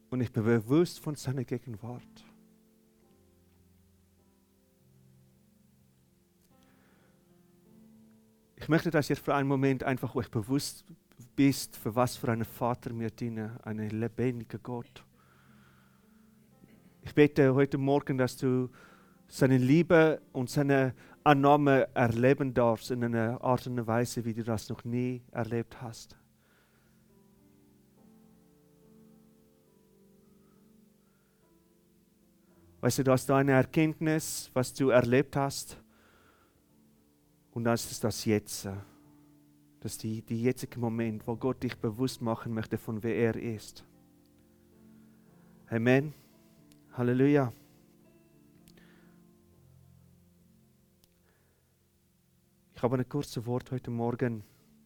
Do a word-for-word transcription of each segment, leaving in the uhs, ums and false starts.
Und ich bin bewusst von seiner Gegenwart. Ich möchte, dass ihr für einen Moment einfach euch bewusst bist, für was für einen Vater wir dienen, einen lebendigen Gott. Ich bete heute Morgen, dass du seine Liebe und seine Annahme erleben darfst in einer Art und Weise, wie du das noch nie erlebt hast. Weißt du, du hast da eine Erkenntnis, was du erlebt hast, und das ist das Jetzt. Das ist die, die jetzige Moment, wo Gott dich bewusst machen möchte, von wer er ist. Amen. Halleluja. Ich habe ein kurzes Wort heute Morgen.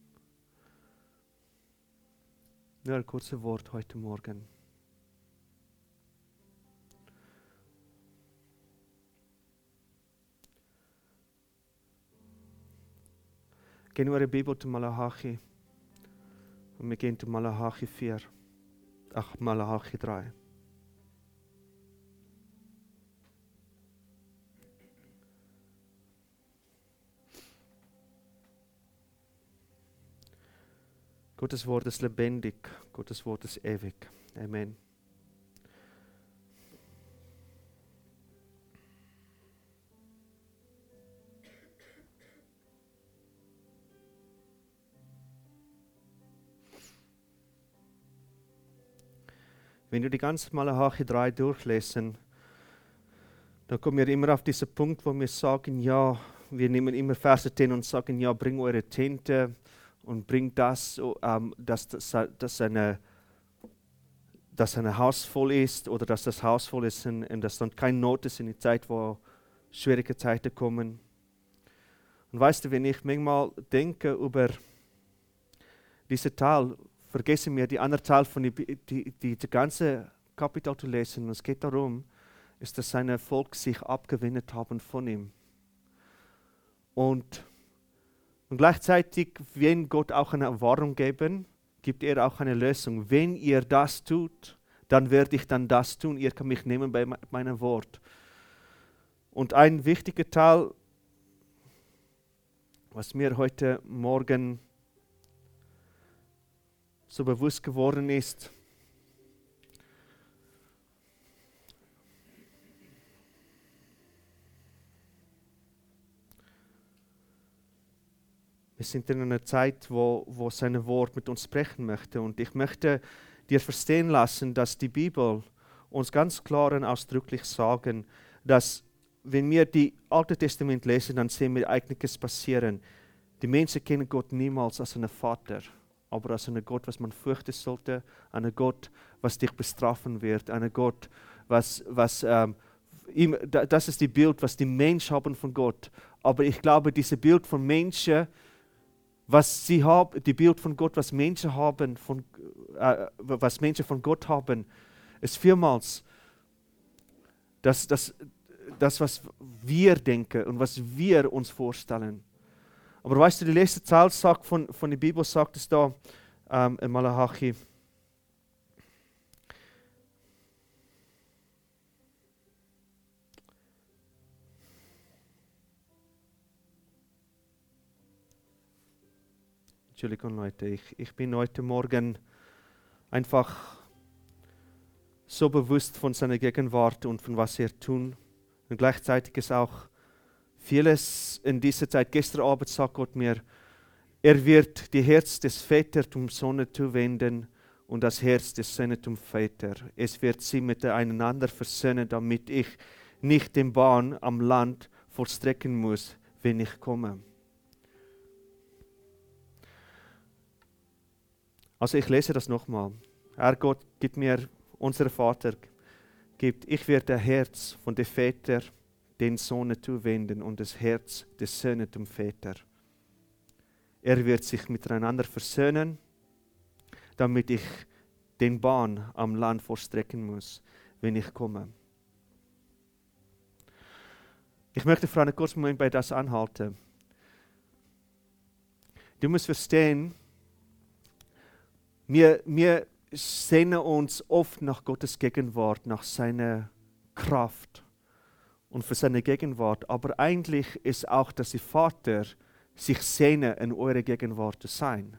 Nur ein kurzes Wort heute Morgen. Gehen wir eure Bibel zu Malachi. Und wir gehen zu Malachi vier. Ach, Malachi drei. Gottes Wort ist lebendig. Gottes Wort ist ewig. Amen. Wenn du die ganze Malachi drei durchlesen, dann kommen wir immer auf diesen Punkt, wo wir sagen, ja, wir nehmen immer Verse zehn und sagen, ja, bring eure Tinte und bring das, ähm, dass, dass, dass, eine, dass ein Haus voll ist oder dass das Haus voll ist und, und dass dann keine Not ist in der Zeit, wo schwierige Zeiten kommen. Und weißt du, wenn ich manchmal denke über diesen Teil, vergessen wir die andere Teil von die, die, die, die ganze Kapitel zu lesen. Und es geht darum, ist, dass seine Volk sich abgewendet haben von ihm. Und, und gleichzeitig, wenn Gott auch eine Warnung geben, gibt er auch eine Lösung. Wenn ihr das tut, dann werde ich dann das tun. Ihr könnt mich nehmen bei meinem Wort. Und ein wichtiger Teil, was mir heute Morgen so bewusst geworden ist, wir sind in einer Zeit, wo, wo sein Wort mit uns sprechen möchte. Und ich möchte dir verstehen lassen, dass die Bibel uns ganz klar und ausdrücklich sagen, dass wenn wir die Alte Testament lesen, dann sehen wir einiges passieren. Die Menschen kennen Gott niemals als einen Vater, aber als einen Gott, was man fürchten sollte, einen Gott, was dich bestrafen wird, einen Gott, was, was ähm, ihm, das ist die Bild, was die Menschen haben von Gott. Aber ich glaube, dieses Bild von Menschen, was sie haben, die Bild von Gott, was Menschen haben, von, äh, was Menschen von Gott haben, ist vielmals das, das, das, was wir denken und was wir uns vorstellen. Aber weißt du, die letzte Zahl sagt von, von der Bibel sagt es da ähm, in Malachi. Entschuldigung Leute, ich, ich bin heute Morgen einfach so bewusst von seiner Gegenwart und von was er tut. Und gleichzeitig ist auch vieles in dieser Zeit. Gestern Abend sagt Gott mir, er wird die Herz des Vaters zum Sohn zuwenden und das Herz des Sohnes zum Vater. Es wird sie miteinander versöhnen, damit ich nicht den Bahn am Land vollstrecken muss, wenn ich komme. Also ich lese das nochmal. Herr Gott, gib mir, unser Vater, gibt, ich werde das Herz von dem Vater den Sohn zuwenden und das Herz des Sohnes zum Vater. Er wird sich miteinander versöhnen, damit ich den Bahn am Land vollstrecken muss, wenn ich komme. Ich möchte für einen kurzen Moment bei das anhalten. Du musst verstehen, wir, wir, sehnen uns oft nach Gottes Gegenwart, nach seiner Kraft und für seine Gegenwart. Aber eigentlich ist auch, dass die Vater sich sehnen, in eure Gegenwart zu sein.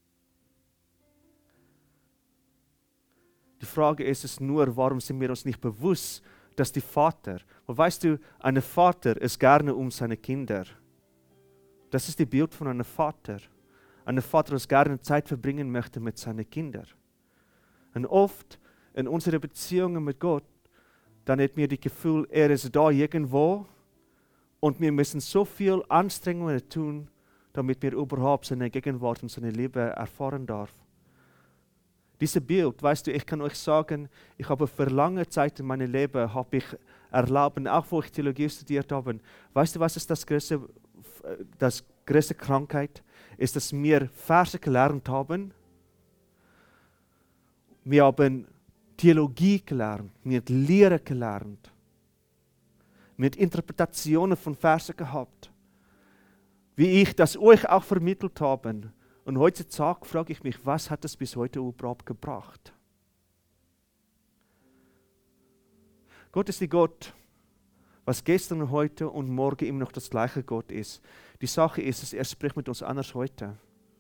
Die Frage ist es nur, warum sind wir uns nicht bewusst, dass die Vater, und weißt du, ein Vater ist gerne um seine Kinder. Das ist das Bild von einem Vater. Ein Vater, der gerne Zeit verbringen möchte mit seinen Kindern. Und oft in unseren Beziehungen mit Gott, dann hat mir das Gefühl, er ist da irgendwo und wir müssen so viel Anstrengungen tun, damit wir überhaupt seine Gegenwart und seine Liebe erfahren dürfen. Dieses Bild, weißt du, ich kann euch sagen, ich habe für lange Zeit in meinem Leben habe ich erlaubt, auch wo ich Theologie studiert habe, weißt du, was ist das größte, das größte Krankheit? Ist, dass wir Verse gelernt haben. Wir haben Theologie gelernt, wir haben Lehre gelernt, wir haben Interpretationen von Versen gehabt, wie ich das euch auch vermittelt habe. Und heutzutage frage ich mich, was hat es bis heute überhaupt gebracht? Gott ist die Gott, was gestern und heute und morgen immer noch das gleiche Gott ist. Die Sache ist, dass er spricht mit uns anders heute.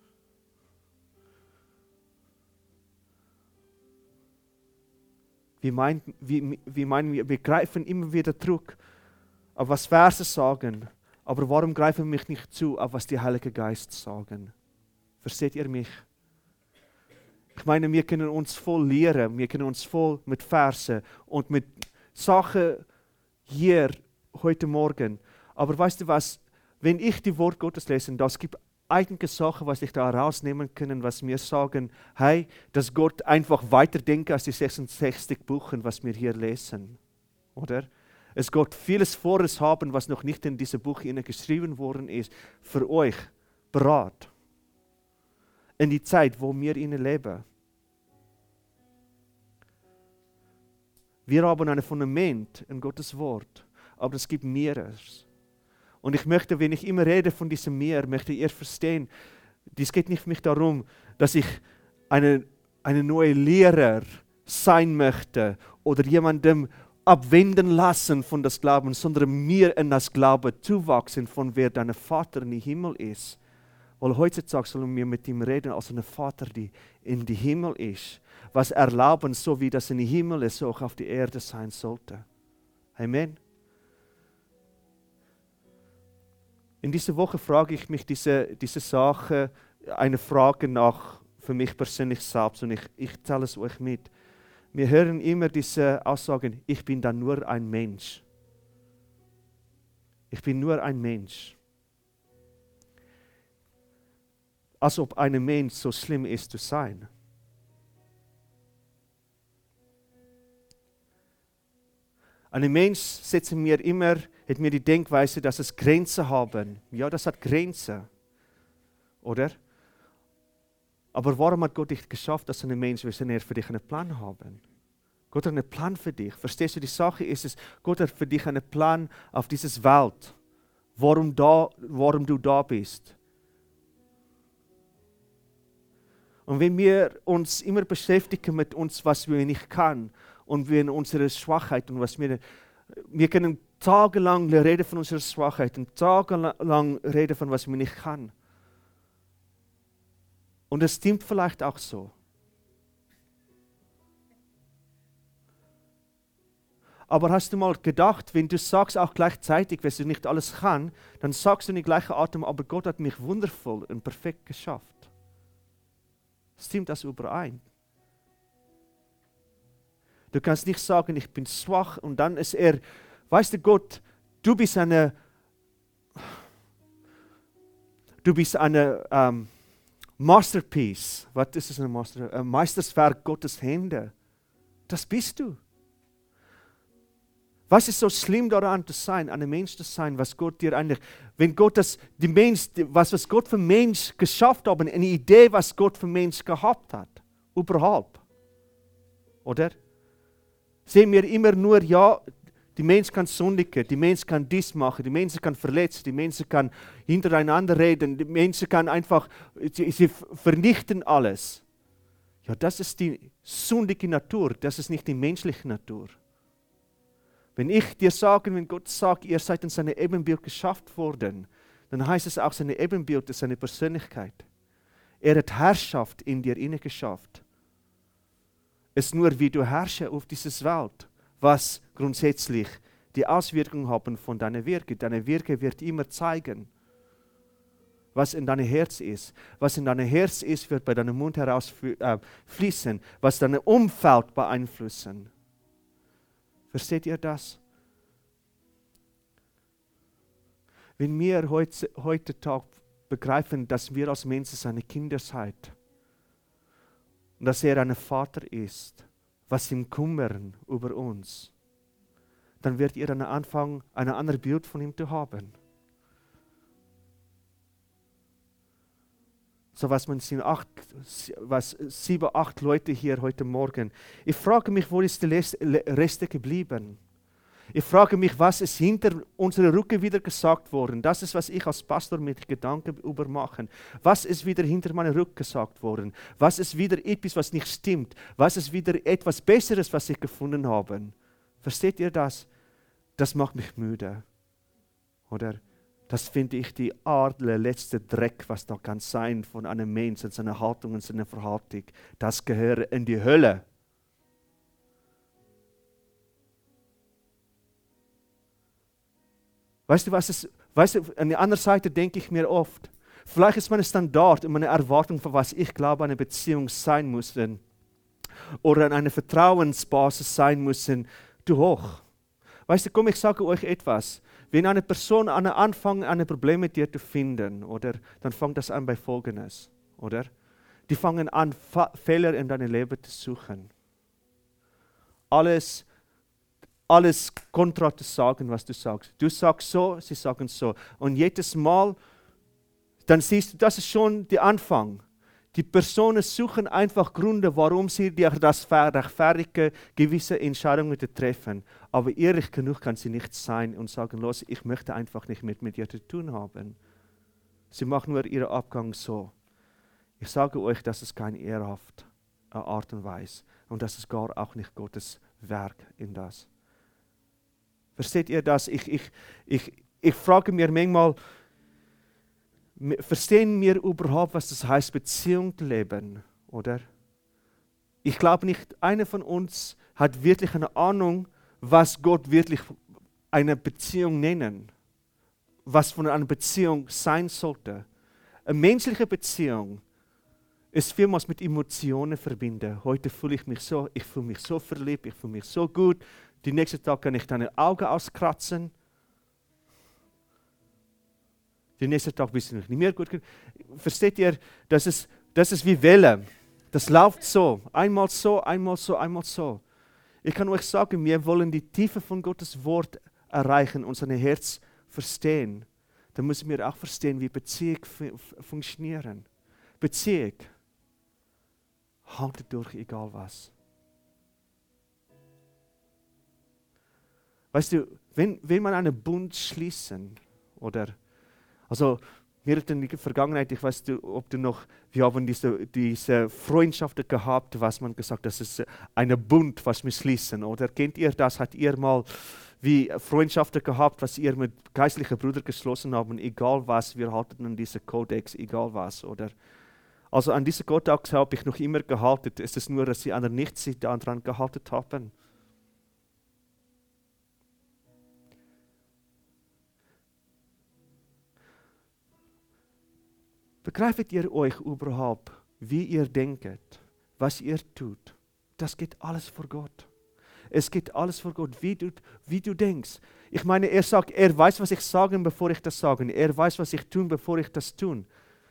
Wir meinen, wir, wir, meinen, wir greifen immer wieder zurück, auf was Verse sagen, aber warum greifen wir nicht zu, auf was die Heilige Geist sagen? Versteht ihr mich? Ich meine, wir können uns voll lehren, wir können uns voll mit Versen und mit Sachen hier heute Morgen. Aber weißt du was, wenn ich die Wort Gottes lese, das gibt einige Sachen, was ich da rausnehmen kann, was mir sagen, hey, dass Gott einfach weiterdenkt als die sechsundsechzig Bücher, was wir hier lesen. Oder? Es Gott vieles Vores haben, was noch nicht in diesem Buch geschrieben worden ist, für euch bereit. In die Zeit, wo wir ihnen leben. Wir haben ein Fundament in Gottes Wort, aber es gibt mehres. Und ich möchte, wenn ich immer rede von diesem Meer, möchte ihr verstehen, dies geht nicht für mich darum, dass ich eine, eine neue Lehrer sein möchte oder jemandem abwenden lassen von das Glauben, sondern mir in das Glauben zuwachsen, von wer dein Vater in den Himmel ist. Weil heutzutage sollen wir mit ihm reden als ein Vater, der in den Himmel ist. Was erlauben, so wie das in den Himmel ist, so auch auf der Erde sein sollte. Amen. In dieser Woche frage ich mich diese, diese Sache, eine Frage nach für mich persönlich selbst und ich, ich teile es euch mit. Wir hören immer diese Aussagen, ich bin dann nur ein Mensch. Ich bin nur ein Mensch. Als ob ein Mensch so schlimm ist zu sein. Ein Mensch setzt mir immer, hat mir die Denkweise, dass es Grenzen haben. Ja, das hat Grenzen. Oder? Aber warum hat Gott dich geschafft, dass ein Mensch, wir sind für dich einen Plan haben? Gott hat einen Plan für dich. Verstehst du, die Sache ist es, Gott hat für dich einen Plan auf dieses Welt. Warum, da, warum du da bist. Und wenn wir uns immer beschäftigen mit uns, was wir nicht können, und wir in unsere Schwachheit und was wir, wir können tagelang reden von unserer Schwachheit und tagelang reden von was wir nicht können. Und es stimmt vielleicht auch so. Aber hast du mal gedacht, wenn du sagst auch gleichzeitig, wenn du nicht alles kann, dann sagst du in die gleiche Atem, aber Gott hat mich wundervoll und perfekt geschafft. Stimmt das überein? Du kannst nicht sagen, ich bin schwach und dann ist er, weißt du Gott, du bist eine, du bist eine ähm, Masterpiece. Was ist es, ein Master, ein Meisterwerk Gottes Hände? Das bist du. Was ist so schlimm daran zu sein, ein Mensch zu sein, was Gott dir eigentlich, wenn Gott das, die Mensch, was, was Gott für Mensch geschafft hat, eine Idee, was Gott für Mensch gehabt hat, überhaupt. Oder? Sehen wir immer nur, ja, die Mensch kann sündigen, die Mensch kann dies machen, die Mensch kann verletzen, die Mensch kann hintereinander reden, die Mensch kann einfach, sie, sie vernichten alles. Ja, das ist die sündige Natur, das ist nicht die menschliche Natur. Wenn ich dir sage, wenn Gott sagt, ihr seid in seinem Ebenbild geschaffen worden, dann heißt es auch, seine Ebenbild ist seine Persönlichkeit. Er hat Herrschaft in dir inne geschafft. Es ist nur, wie du herrschst auf diese Welt, was grundsätzlich die Auswirkungen haben von deiner Wirke. Deine Wirke wird immer zeigen, was in deinem Herz ist. Was in deinem Herz ist, wird bei deinem Mund heraus fließen, was dein Umfeld beeinflussen. Versteht ihr das? Wenn wir heute, heute Tag begreifen, dass wir als Menschen seine Kinder sind und dass er ein Vater ist, was ihm kümmern über uns, dann werdet ihr dann anfangen, ein anderes Bild von ihm zu haben. So was man sind acht, was sieben, acht Leute hier heute Morgen. Ich frage mich, wo ist die Reste geblieben? Ich frage mich, was ist hinter unserer Rücken wieder gesagt worden? Das ist, was ich als Pastor mit Gedanken übermache. Was ist wieder hinter meinem Rücken gesagt worden? Was ist wieder etwas, was nicht stimmt? Was ist wieder etwas Besseres, was ich gefunden habe? Versteht ihr das? Das macht mich müde. Oder? Das finde ich die allerletzte Dreck, was da kann sein von einem Menschen, seiner Haltung und seiner Verhaltung. Das gehört in die Hölle. Weißt du, was ist, weißt du, an der anderen Seite denke ich mir oft, vielleicht ist mein Standard und meine Erwartung, für was ich glaube, eine Beziehung sein muss, oder eine Vertrauensbasis sein muss, zu hoch. Weißt du, komm, ich sage euch etwas. Wenn eine Person anfängt, eine Probleme mit dir zu finden, oder, dann fängt das an bei Folgendes, oder? Die fangen an, Fehler in deinem Leben zu suchen. Alles, alles kontra zu sagen, was du sagst. Du sagst so, sie sagen so. Und jedes Mal, dann siehst du, das ist schon der Anfang. Die Personen suchen einfach Gründe, warum sie das rechtfertigen, gewisse Entscheidungen zu treffen. Aber ehrlich genug kann sie nicht sein und sagen, los, ich möchte einfach nicht mit, mit dir zu tun haben. Sie machen nur ihren Abgang so. Ich sage euch, das ist keine ehrhafte Art und Weise. Und das ist gar auch nicht Gottes Werk in das. Versteht ihr das? Ich, ich, ich, ich frage mir manchmal, verstehen wir überhaupt, was das heißt, Beziehung zu leben, oder? Ich glaube nicht, einer von uns hat wirklich eine Ahnung, was Gott wirklich eine Beziehung nennen, was von einer Beziehung sein sollte. Eine menschliche Beziehung ist vielmals mit Emotionen verbunden. Heute fühle ich mich so, ich fühle mich so verliebt, ich fühle mich so gut. Die nächste Tag kann ich deine Augen auskratzen. Den nächsten Tag bist du noch nicht mehr gut. Versteht ihr, das ist, das ist wie Welle. Das läuft so, einmal so, einmal so, einmal so. Ich kann euch sagen, wir wollen die Tiefe von Gottes Wort erreichen und sein Herz verstehen. Dann müssen wir auch verstehen, wie Beziehung funktionieren. Beziehung haltet durch, egal was. Weißt du, wenn, wenn man einen Bund schließen, oder also, wir hatten in der Vergangenheit, ich weiß nicht, ob du noch, wir haben diese, diese Freundschaften gehabt, was man gesagt hat, das ist ein Bund, was wir schließen. Oder kennt ihr das? Hat ihr mal wie Freundschaften gehabt, was ihr mit geistlichen Brüdern geschlossen haben, egal was, wir halten an diesen Kodex, egal was, oder? Also an diesen Kodex habe ich noch immer gehalten, es ist nur, dass die anderen nicht sich daran gehalten haben. Begreift ihr euch überhaupt, wie ihr denkt, was ihr tut? Das geht alles vor Gott. Es geht alles vor Gott, wie du, wie du denkst. Ich meine, er sagt, er weiß, was ich sage, bevor ich das sage. Er weiß, was ich tue, bevor ich das tue.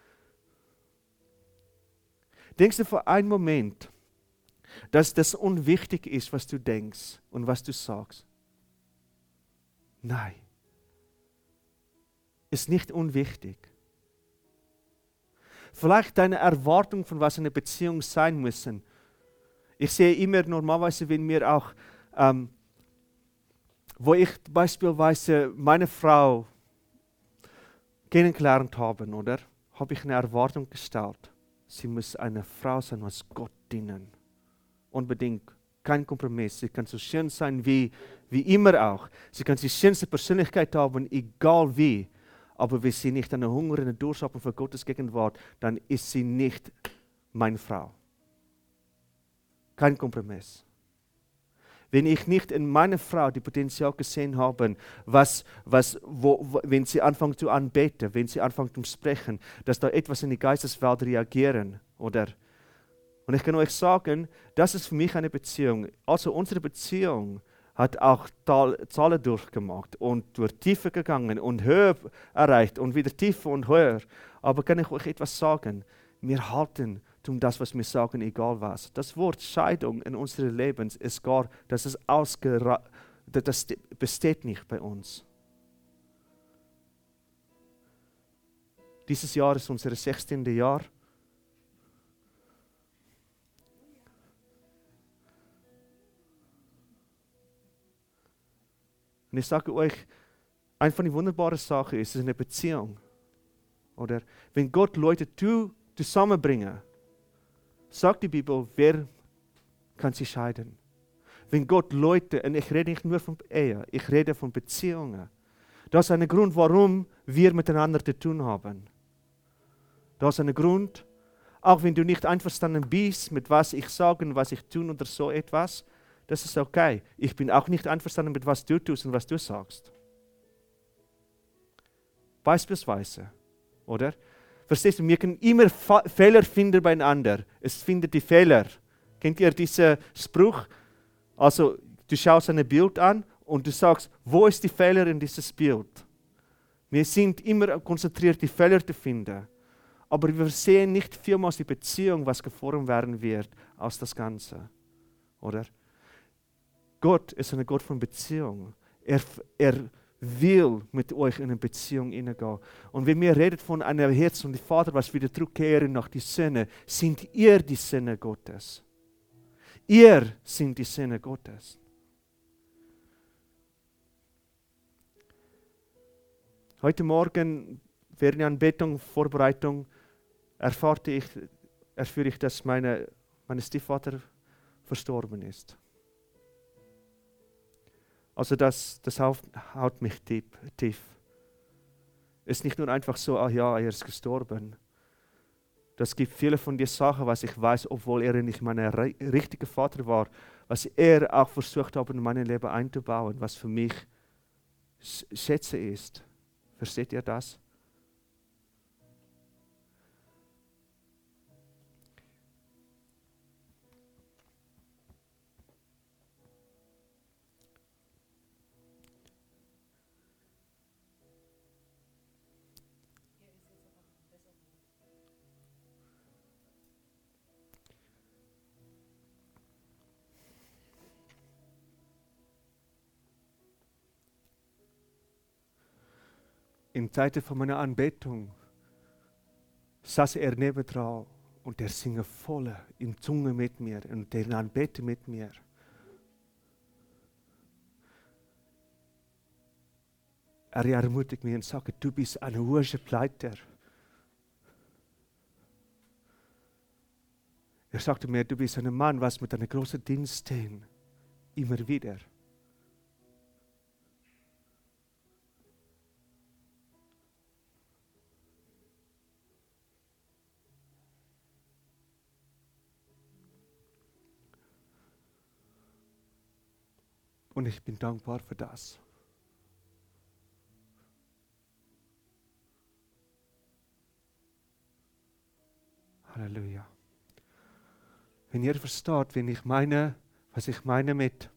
Denkst du für einen Moment, dass das unwichtig ist, was du denkst und was du sagst? Nein. Ist nicht unwichtig. Vielleicht deine Erwartung, von was eine Beziehung sein müssen. Ich sehe immer normalerweise, wenn wir auch, ähm, wo ich beispielsweise meine Frau kennengelernt habe, oder, habe ich eine Erwartung gestellt. Sie muss eine Frau sein, was Gott dienen. Unbedingt. Kein Kompromiss. Sie kann so schön sein wie, wie immer auch. Sie kann die schönste Persönlichkeit haben, egal wie. Aber wenn sie nicht einen Hunger und einen Durst haben für Gottes Gegenwart, dann ist sie nicht meine Frau. Kein Kompromiss. Wenn ich nicht in meiner Frau die Potenzial gesehen habe, was, was, wo, wo, wenn sie anfängt zu anbeten, wenn sie anfängt zu sprechen, dass da etwas in die Geisteswelt reagieren, oder? Und ich kann euch sagen, das ist für mich eine Beziehung. Also unsere Beziehung hat auch Zahlen durchgemacht und durch Tiefe gegangen und höher erreicht und wieder tiefer und höher. Aber kann ich euch etwas sagen? Wir halten tun das, was wir sagen, egal was. Das Wort Scheidung in unserem Leben ist gar, das ist ausgera- das besteht nicht bei uns. Dieses Jahr ist unser sechzehnte Jahr. Und ich sage euch, eine von den wunderbaren Sachen ist, es ist eine Beziehung. Oder wenn Gott Leute zusammenbringen, sagt die Bibel, wer kann sie scheiden? Wenn Gott Leute, und ich rede nicht nur von Ehe, ich rede von Beziehungen. Das ist ein Grund, warum wir miteinander zu tun haben. Das ist ein Grund, auch wenn du nicht einverstanden bist mit was ich sage und was ich tue oder so etwas, das ist okay. Ich bin auch nicht einverstanden mit was du tust und was du sagst. Beispielsweise, oder? Verstehst du, wir können immer Fa- Fehler finden beieinander. Es findet die Fehler. Kennt ihr diesen Spruch? Also, du schaust ein Bild an und du sagst, wo ist die Fehler in dieses Bild? Wir sind immer konzentriert, die Fehler zu finden. Aber wir sehen nicht vielmals die Beziehung, was geformt werden wird aus das Ganze. Oder? Gott ist ein Gott von Beziehung. Er, er will mit euch in eine Beziehung hineingehen. Und wenn wir reden von einem Herz und dem Vater, was wieder zurückkehren nach die Söhne, sind ihr die Söhne Gottes. Ihr sind die Söhne Gottes. Heute Morgen während der Anbetung, Vorbereitung, erfahre ich, erführe ich, dass meine, mein Stiefvater verstorben ist. Also das, das haut, haut mich tief, tief. Es ist nicht nur einfach so, ah ja, er ist gestorben. Das gibt viele von den Sachen, was ich weiß, obwohl er nicht mein richtiger Vater war, was er auch versucht hat, in mein Leben einzubauen, was für mich Schätze ist. Versteht ihr das? In Zeiten von meiner Anbetung saß er nebendran und er singe voll in Zunge mit mir und er anbete mit mir. Er ermutigt mich und sagt, du bist ein Worship-Leiter. Er sagte mir, du bist ein Mann, was mit einem großen Dienst stehen. Immer wieder. Und ich bin dankbar für das. Halleluja. Wenn ihr versteht, wenn ich meine, was ich meine mit,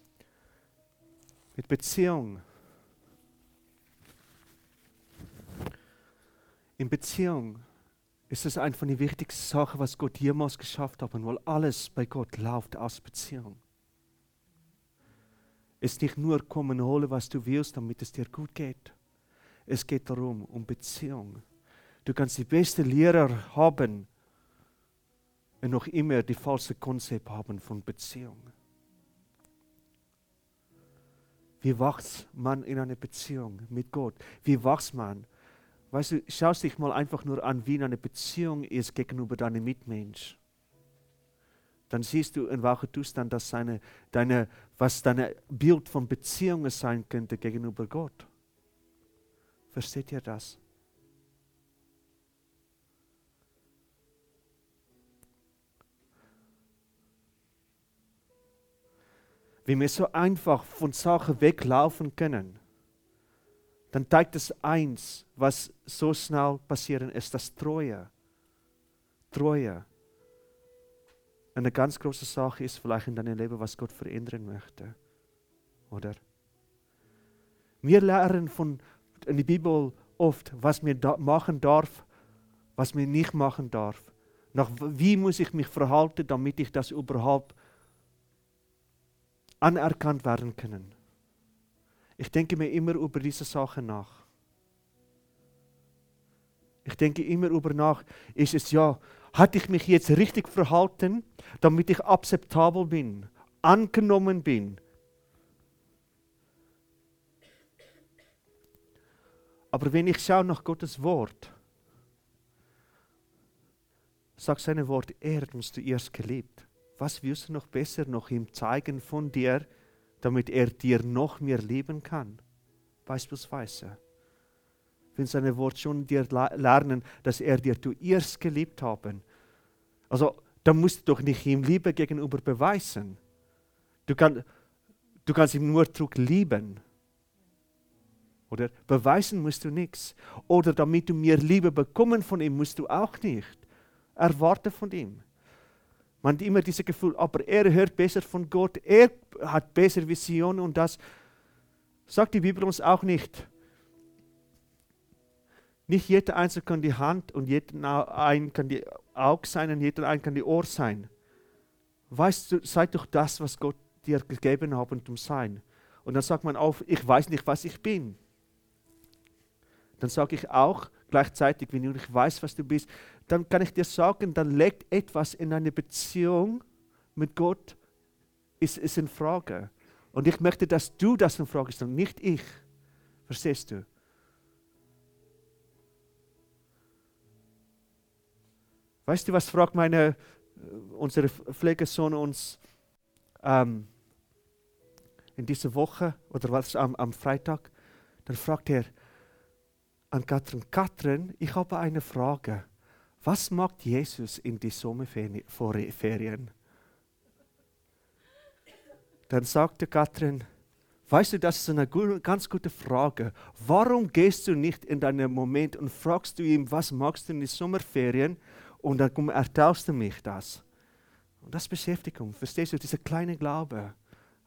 mit Beziehung. In Beziehung ist es eine von den wichtigsten Sachen, was Gott jemals geschafft hat, weil alles bei Gott läuft aus Beziehung. Es ist nicht nur kommen holen, was du willst, damit es dir gut geht. Es geht darum, um Beziehung. Du kannst die besten Lehrer haben und noch immer die falsche Konzept haben von Beziehung. Wie wächst man in einer Beziehung mit Gott? Wie wächst man? Weißt du, schau dich mal einfach nur an, wie eine Beziehung ist gegenüber deinem Mitmensch. dann siehst du, in welchem Zustand das seine, deine, was dein Bild von Beziehungen sein könnte gegenüber Gott. Versteht ihr das? Wenn wir so einfach von Sachen weglaufen können, dann zeigt es eins, was so schnell passieren ist, das Treue. Treue. Eine ganz große Sache ist vielleicht in deinem Leben, was Gott verändern möchte. Oder? Wir lernen von in der Bibel oft, was mir da machen darf, was mir nicht machen darf. Nach wie muss ich mich verhalten, damit ich das überhaupt anerkannt werden können. Ich denke mir immer über diese Sachen nach. Ich denke immer über nach, ist es ja, hatte ich mich jetzt richtig verhalten, damit ich akzeptabel bin, angenommen bin. Aber wenn ich schaue nach Gottes Wort, sagt seine Wort, er hat uns zuerst geliebt. Was willst du noch besser noch ihm zeigen von dir, damit er dir noch mehr lieben kann? Beispielsweise. Wenn seine Wort schon dir lernen, dass er dir zuerst geliebt haben. Also, dann musst du doch nicht ihm Liebe gegenüber beweisen. Du, kann, du kannst ihn nur zurück lieben. Oder beweisen musst du nichts. Oder damit du mehr Liebe bekommen von ihm, musst du auch nicht. Erwarte von ihm. Man hat immer dieses Gefühl, aber er hört besser von Gott, er hat bessere Visionen und das sagt die Bibel uns auch nicht. Nicht jeder Einzelne kann die Hand und jeder ein kann die Auge sein und jeder ein kann die Ohr sein. Weißt du, sei doch das, was Gott dir gegeben hat, um sein. Und dann sagt man auch, ich weiß nicht, was ich bin. Dann sage ich auch gleichzeitig, wenn du nicht weißt, was du bist, dann kann ich dir sagen, dann legt etwas in eine Beziehung mit Gott, ist, ist in Frage. Und ich möchte, dass du das in Frage stellst, nicht ich. Verstehst du? Weißt du, was fragt meine, unsere Pflegesohn uns ähm, in dieser Woche oder was am, am Freitag? Dann fragt er an Katrin, Katrin, ich habe eine Frage. Was macht Jesus in die Sommerferien? Dann sagte Katrin, weißt du, das ist eine ganz gute Frage. Warum gehst du nicht in deinen Moment und fragst du ihm, was machst du in den Sommerferien? Und dann erzählst du mich das. Und das beschäftigt uns. Verstehst du, dieser kleine Glaube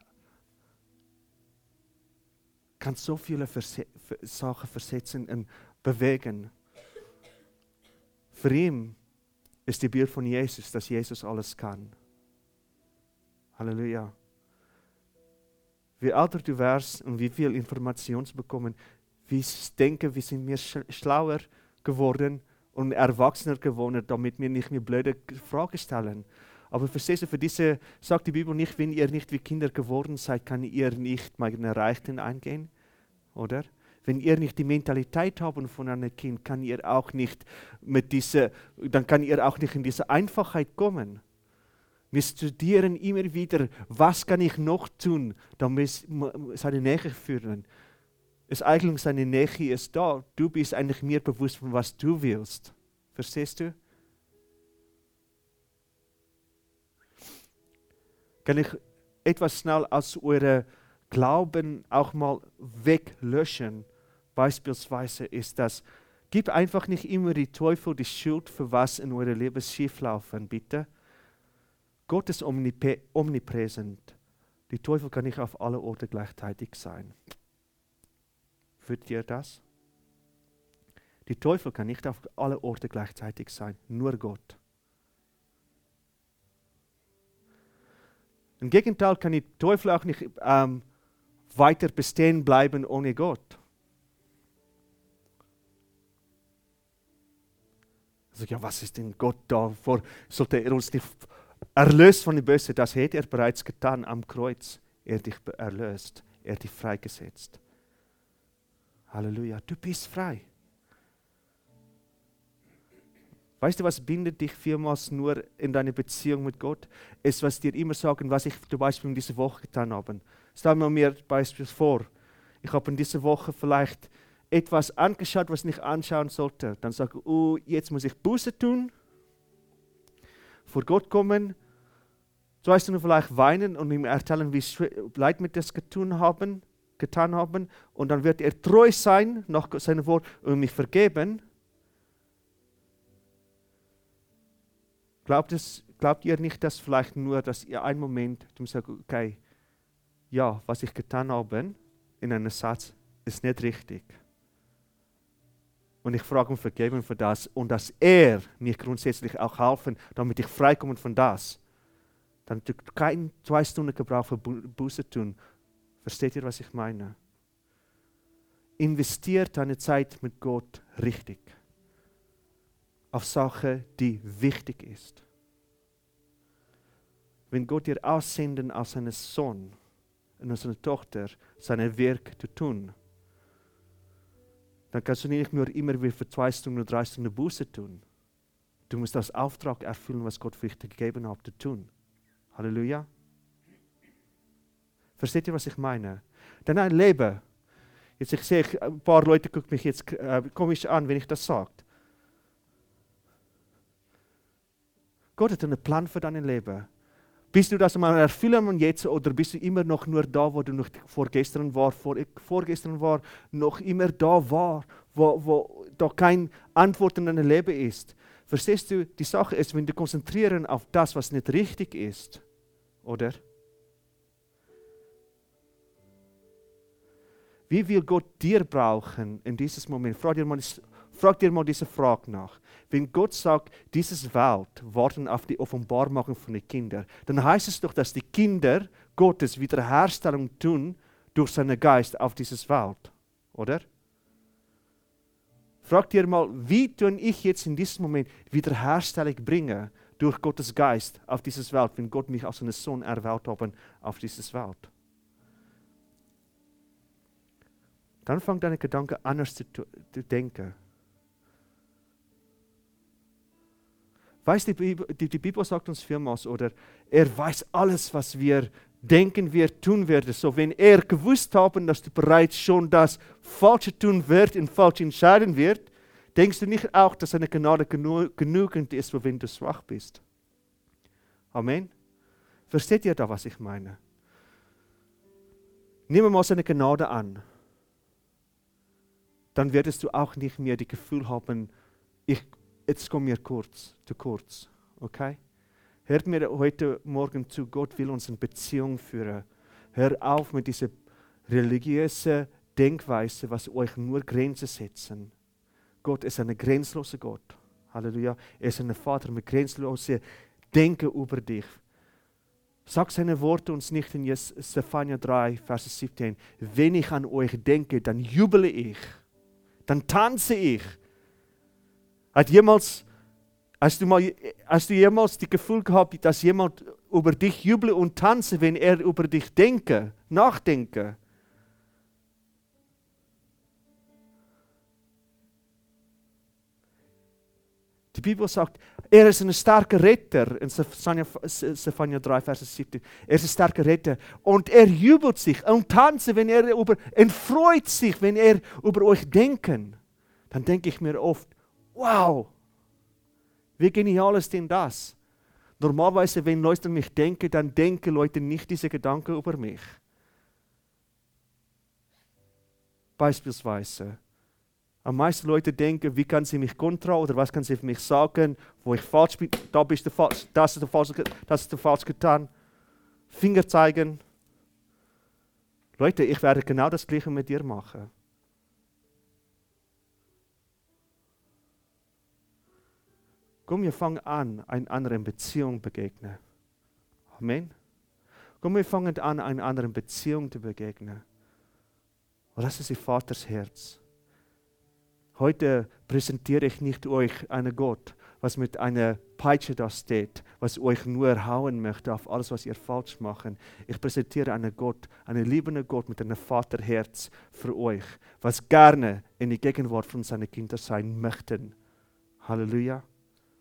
kann so viele Verse- Sachen versetzen und bewegen. Für ihn ist die Bild von Jesus, dass Jesus alles kann. Halleluja. Wie älter du wirst und wie viel Informationen zu bekommen, wie ich denke, wir sind mehr schlauer geworden und erwachsener geworden, damit wir nicht mehr blöde Fragen stellen. Aber verstehst du, für diese sagt die Bibel nicht, wenn ihr nicht wie Kinder geworden seid, kann ihr nicht meine Reichten eingehen, oder? Wenn ihr nicht die Mentalität habt von einem Kind, kann ihr auch nicht mit dieser, dann kann ihr auch nicht in diese Einfachheit kommen. Wir studieren immer wieder, was kann ich noch tun, damit seine Nähe führen. Es eigentlich seine Nähe ist da. Du bist eigentlich mir bewusst von was du willst. Verstehst du? Kann ich etwas schnell aus eurem Glauben auch mal weglöschen? Beispielsweise ist das, gib einfach nicht immer die Teufel die Schuld für was in eurem Leben schieflaufen, bitte. Gott ist omnipräsent. Die Teufel kann nicht auf alle Orte gleichzeitig sein. Fühlt ihr das? Die Teufel kann nicht auf alle Orte gleichzeitig sein, nur Gott. Im Gegenteil kann die Teufel auch nicht ähm, weiter bestehen bleiben ohne Gott. Also, ja, was ist denn Gott da vor? Sollte er uns nicht erlöst von dem Bösen? Das hätte er bereits getan am Kreuz. Er hat dich erlöst, er hat dich freigesetzt. Halleluja, du bist frei. Weißt du, was bindet dich vielmals nur in deine Beziehung mit Gott? Es, was dir immer sagen, was ich zum Beispiel in dieser Woche getan habe. Stell mir mir beispielsweise vor, ich habe in dieser Woche vielleicht etwas angeschaut, was ich nicht anschauen sollte. Dann sage ich, oh, jetzt muss ich Buße tun, vor Gott kommen, zwei Stunden vielleicht weinen und ihm erzählen, wie leid mir das getan haben, getan haben. Und dann wird er treu sein nach seinem Wort und mich vergeben. Glaubt, es, glaubt ihr nicht, dass vielleicht nur, dass ihr einen Moment sagt, okay, ja, was ich getan habe, in einem Satz, ist nicht richtig. Und ich frage um Vergebung für das und dass er mir grundsätzlich auch helfen, damit ich freikomme von das. Dann du keine zwei Stunden Gebrauch für Buße tun. Versteht ihr, was ich meine? Investiert deine Zeit mit Gott richtig. Auf Sache, die wichtig ist. Wenn Gott dir aussenden als seinen Sohn und als seine Tochter sein Werk zu tun, dann kannst du nicht nur immer wieder für zwei Stunden oder drei Stunden Buße tun. Du musst das Auftrag erfüllen, was Gott für dich gegeben hat, zu tun. Halleluja. Versteht ihr, was ich meine? Denn ein Leben, jetzt ich sehe, ein paar Leute gucken mich jetzt äh, komisch an, wenn ich das sage. Gott hat einen Plan für dein Leben. Bist du das mal erfüllen und jetzt oder bist du immer noch nur da, wo du noch vorgestern war, vor, vorgestern war, noch immer da war, wo, wo da keine Antwort in deinem Leben ist? Verstehst du, die Sache ist, wenn du konzentrieren auf das, was nicht richtig ist, oder? Wie will Gott dir brauchen in diesem Moment? Frag dir mal, frag dir mal diese Frage nach. Wenn Gott sagt, dieses Welt warten auf die Offenbarmachung von den Kindern, dann heißt es doch, dass die Kinder Gottes Wiederherstellung tun durch seinen Geist auf dieses Welt, oder? Frag dir mal, wie tun ich jetzt in diesem Moment Wiederherstellung bringen durch Gottes Geist auf dieses Welt, wenn Gott mich als seinen Sohn erwählt hat auf dieses Welt? Dann fang deine Gedanken anders zu, zu denken. Weißt du, die, die, die Bibel sagt uns vielmals, oder? Er weiß alles, was wir denken, wir tun werden. So, wenn er gewusst haben, dass du bereits schon das Falsche tun wird und falsch entscheiden wird, denkst du nicht auch, dass seine Gnade genu genügend ist, wenn du schwach bist? Amen. Versteht ihr da, was ich meine? Nimm mal seine Gnade an. Dann wirst du auch nicht mehr das Gefühl haben, ich, jetzt komme mir kurz, zu kurz. Okay? Hört mir heute Morgen zu, Gott will uns in Beziehung führen. Hör auf mit dieser religiösen Denkweise, was euch nur Grenzen setzen. Gott ist ein grenzenloser Gott. Halleluja. Er ist ein Vater mit grenzenlosem Denken über dich. Sag seine Worte uns nicht in Zephania drei, Vers siebzehn. Wenn ich an euch denke, dann jubele ich. Dann tanze ich. Hat jemals, hast du, mal, hast du jemals das Gefühl gehabt, dass jemand über dich jubelt und tanze, wenn er über dich denke, nachdenke? Die Bibel sagt, er ist ein starker Retter, in Zephania drei, Vers siebzehn. Er ist ein starker Retter und er jubelt sich und tanzt, wenn er über, und freut sich, wenn er über euch denken. Dann denke ich mir oft, wow, wie genial ist denn das? Normalerweise, wenn Leute an mich denken, dann denken Leute nicht diese Gedanken über mich. Beispielsweise. Am meisten Leute denken, wie kann sie mich kontrollieren oder was kann sie für mich sagen, wo ich falsch bin, da bist du falsch, das ist du falsch, das ist du falsch getan. Finger zeigen. Leute, ich werde genau das Gleiche mit dir machen. Komm, wir fangen an, einer anderen Beziehung zu begegnen. Amen. Komm, wir fangen an, einer anderen Beziehung zu begegnen. Und das ist ihr Vaters Herz. Heute präsentiere ich nicht euch einen Gott, was mit einer Peitsche da steht, was euch nur hauen möchte auf alles, was ihr falsch macht. Ich präsentiere einen Gott, einen liebenden Gott mit einem Vaterherz für euch, was gerne in die Gegenwart von seinen Kindern sein möchten. Halleluja.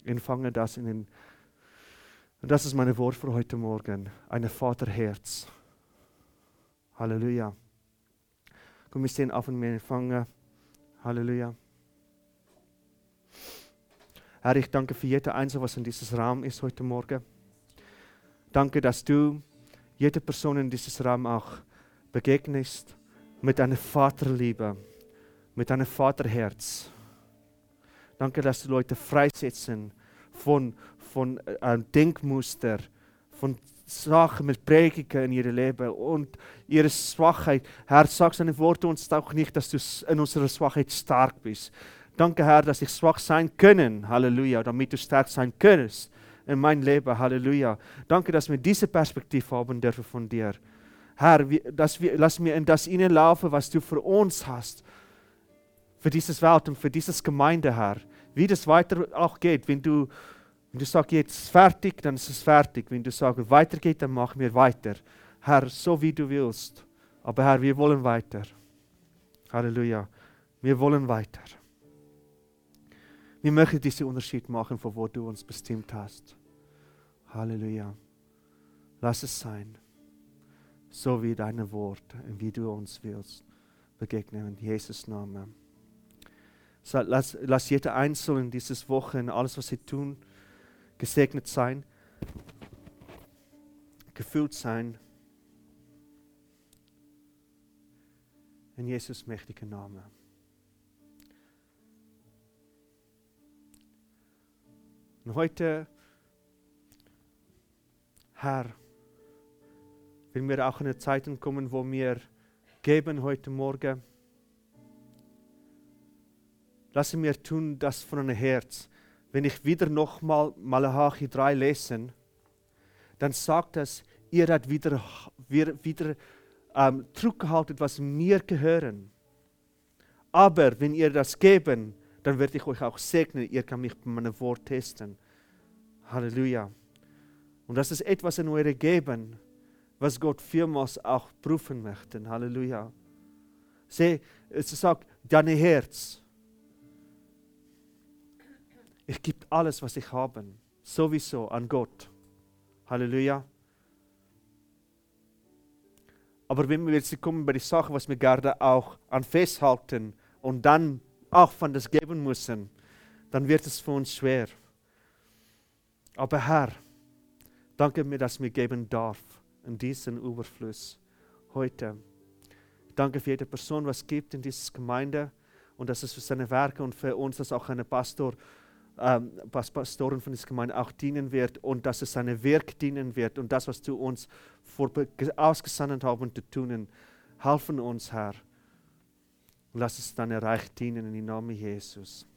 Empfange das in den. Und das ist mein Wort für heute Morgen. Ein Vaterherz. Halleluja. Komm, wir stehen auf und wir empfangen. Halleluja. Herr, ich danke für jede Einzelne, was in diesem Raum ist heute Morgen. Danke, dass du jede Person in diesem Raum auch begegnest mit einer Vaterliebe, mit einem Vaterherz. Danke, dass du Leute freisetzen von, von äh, Denkmuster, von Sachen mit Prägungen in ihrem Leben und ihre Schwachheit. Herr, sag deine Worte uns auch nicht, dass du in unserer Schwachheit stark bist. Danke, Herr, dass ich schwach sein können, Halleluja, damit du stark sein kannst in mein Leben, Halleluja. Danke, dass wir diese Perspektive haben dürfen von dir. Herr, dass wir, lass mir in das hineinlaufen, was du für uns hast, für dieses Welt und für dieses Gemeinde, Herr. Wie das weiter auch geht, wenn du, wenn du sagst, jetzt fertig, dann ist es fertig. Wenn du sagst, weitergeht, dann machen wir weiter. Herr, so wie du willst. Aber Herr, wir wollen weiter. Halleluja. Wir wollen weiter. Wir möchten diesen Unterschied machen, von wo du uns bestimmt hast. Halleluja. Lass es sein. So wie deine Worte und wie du uns willst begegnen. In Jesus' Namen. So, lass, lass jeder Einzelne in dieses Woche, in alles, was sie tun, gesegnet sein, gefüllt sein. In Jesus' mächtigen Namen. Und heute, Herr, wenn wir auch in eine Zeit kommen, wo wir geben heute Morgen, lasse mir tun das von einem Herz. Wenn ich wieder nochmal Malachi drei lese, dann sagt es, ihr habt wieder, wieder, wieder ähm, zurückgehalten, was mir gehören. Aber wenn ihr das geben, dann werde ich euch auch segnen. Ihr könnt mich bei meinem Wort testen. Halleluja. Und das ist etwas in eurem Geben, was Gott vielmals auch prüfen möchte. Halleluja. Seh, es sagt, dein Herz. Ich gebe alles, was ich habe, sowieso an Gott. Halleluja. Aber wenn wir jetzt kommen bei den Sachen, was wir gerade auch an festhalten und dann auch von das geben müssen, dann wird es für uns schwer. Aber Herr, danke mir, dass wir geben darf in diesen Überfluss heute. Danke für jede Person, was es gibt in dieser Gemeinde und dass es für seine Werke und für uns, dass auch eine Pastor Ähm, was Pastoren von dieser Gemeinde auch dienen wird und dass es seine Werk dienen wird und das, was du uns vor, ausgesandt haben zu tun, helfen uns, Herr. Und lass es dein Reich dienen in dem Namen Jesus.